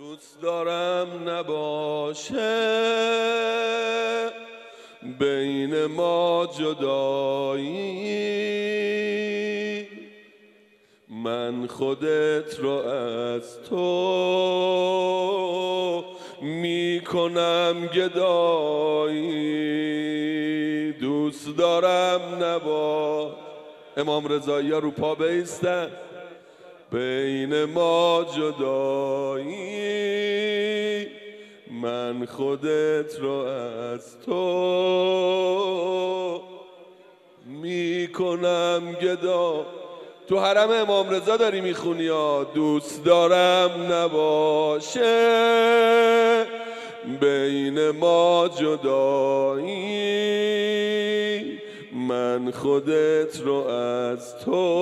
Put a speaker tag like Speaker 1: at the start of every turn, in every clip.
Speaker 1: دوست دارم نباشه بین ما جدایی، من خودت رو از تو میکنم گدایی. دوست دارم نباشه. امام رضایی ها رو پا بایستن. بین ما جدایی، من خودت رو از تو میکنم گدا. تو حرم امام رضا داری میخونی ها. دوست دارم نباشه بین ما جدایی، من خودت رو از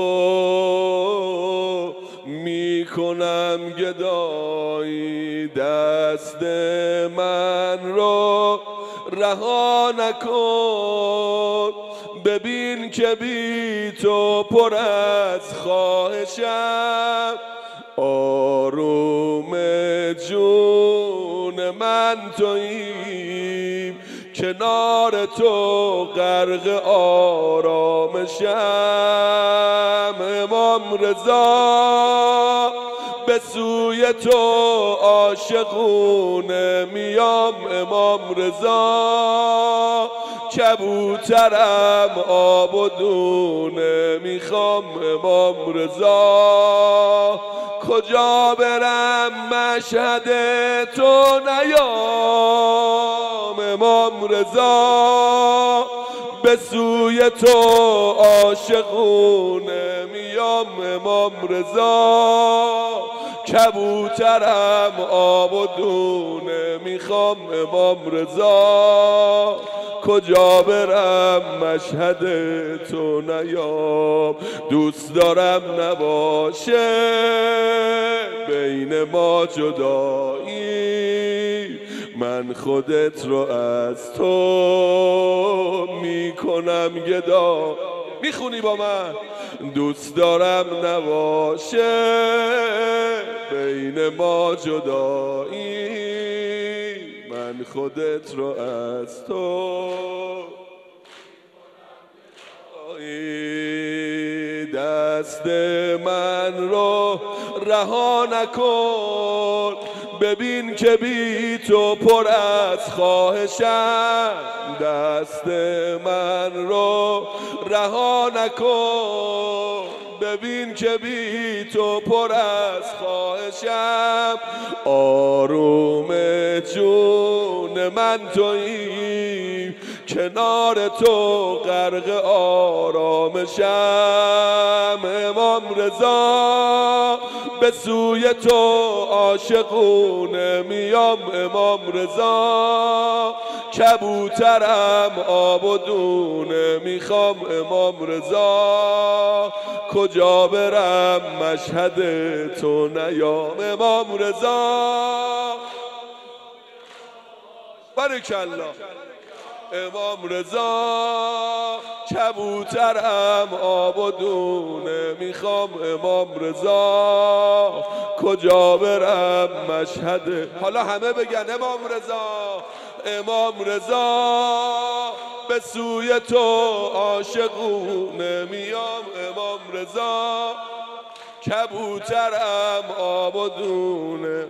Speaker 1: تو میکنم گدایی. دست من رو رها نکن، ببین که بی تو پر از خواهشم. آروم جون من تویی، کنار تو غرق آرامشم. امام رضا به سوی تو عاشقونه میام. امام رضا کبوترم آب و دونه میخوام. امام رضا کجا برم مشهد تو نیام. امام رضا به سوی تو عاشقونه میام. امام رضا کبوترم آب و دونه میخوام. امام رضا کجا برم مشهد تو نیام. دوست دارم نباشه بین ما جدایی، من خودت رو از تو میکنم گدا. میخونی با من؟ دوست دارم نباشه بین ما جدایی، من خودت رو از تو. دست من رو رها نکن، ببین که بی تو پر از خواهشم. دست من رو رها نکن، ببین که بی تو پر از خواهشم. آروم جون من تویی، کنار تو غرق آرامشم. امام رضا به سوی تو عاشقونه میام. امام رضا کبوترم آب و دونه میخوام. امام رضا کجا برم مشهد تو نیام. امام رضا بارکالله. امام رضا کبوترم آب و دونه میخوام. امام رضا کجا برم مشهد. حالا همه بگن امام رضا. امام رضا به سوی تو عاشقونه میام. امام رضا کبوترم آب و دونه،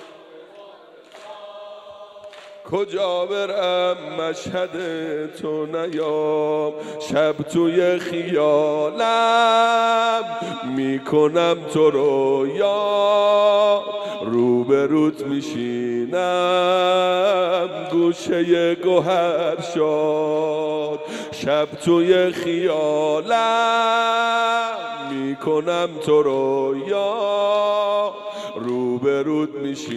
Speaker 1: کجا برم مشهد تو نیام. شب توی خیالم میکنم تو رو یاد، روبروت میشینم گوشه گوهر شاد. شب توی خیالم میکنم تو رو یاد، روبروت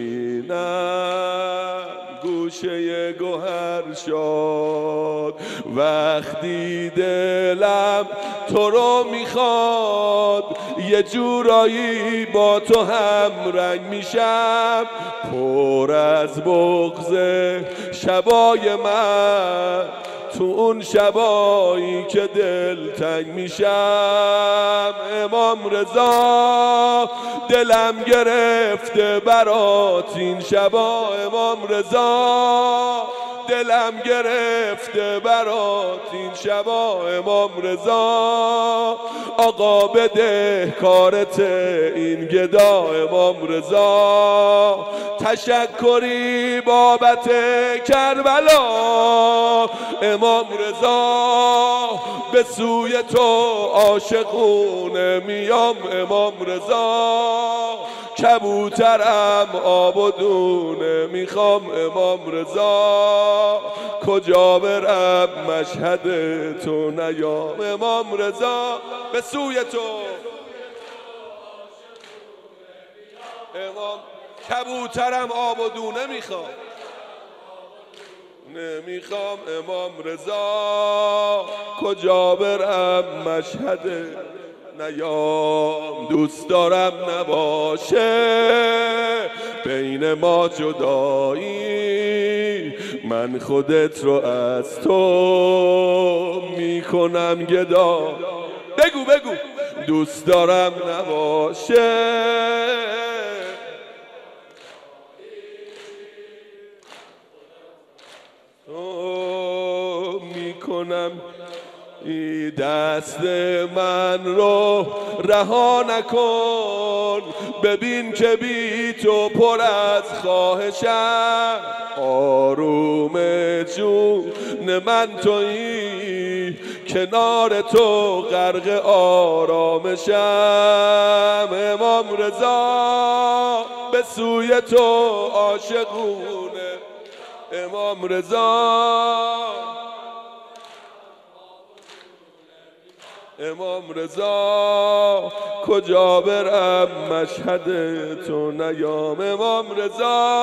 Speaker 1: میشینم گوشه گوهر شاد. وقتی دلم تو رو میخواد، یه جورایی با تو هم رنگ میشم. پر از بغض شبای من تو اون شبایی که دلتنگ میشم. امام رضا دلم گرفته برات این شبا، امام رضا دلم گرفته برات این شبا، امام رضا آقا بده کارت این گدا، امام رضا تشکری بابت کربلا، امام رضا به سوی تو عاشقونه میام، امام رضا کبوترم آب و دونه میخوام، امام رضا کجا برم مشهد تو نیام، امام رضا به سوی تو امام کبوترم آب و دونه میخوام نمیخوام، امام رضا کجا برم مشهد نیام. دوست دارم نباشه بین ما جدایی، من خودت رو از تو میکنم گدا. بگو بگو دوست دارم نباشه میکنم دست من رو رها نکن، ببین که بی تو پر از خواهشم، آروم جون من تویی کنار تو غرق آرامشم، امام رضا به سوی تو عاشقونه، امام رضا امام رضا کجا برم مشهد تو نیام، امام رضا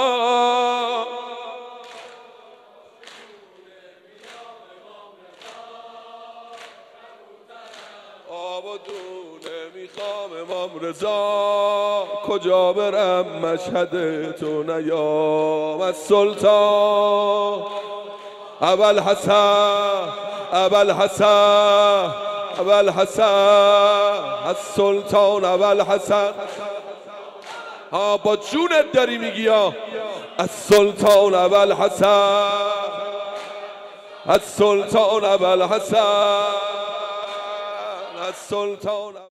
Speaker 1: آب و دونه میخوام، امام رضا کجا برم مشهد تو نیام. از سلطان ابوالحسن ابوالحسن ابوالحسن از سلطان ابوالحسن، ها با جونت داری میگی ها، از سلطان ابوالحسن از سلطان ابوالحسن از سلطان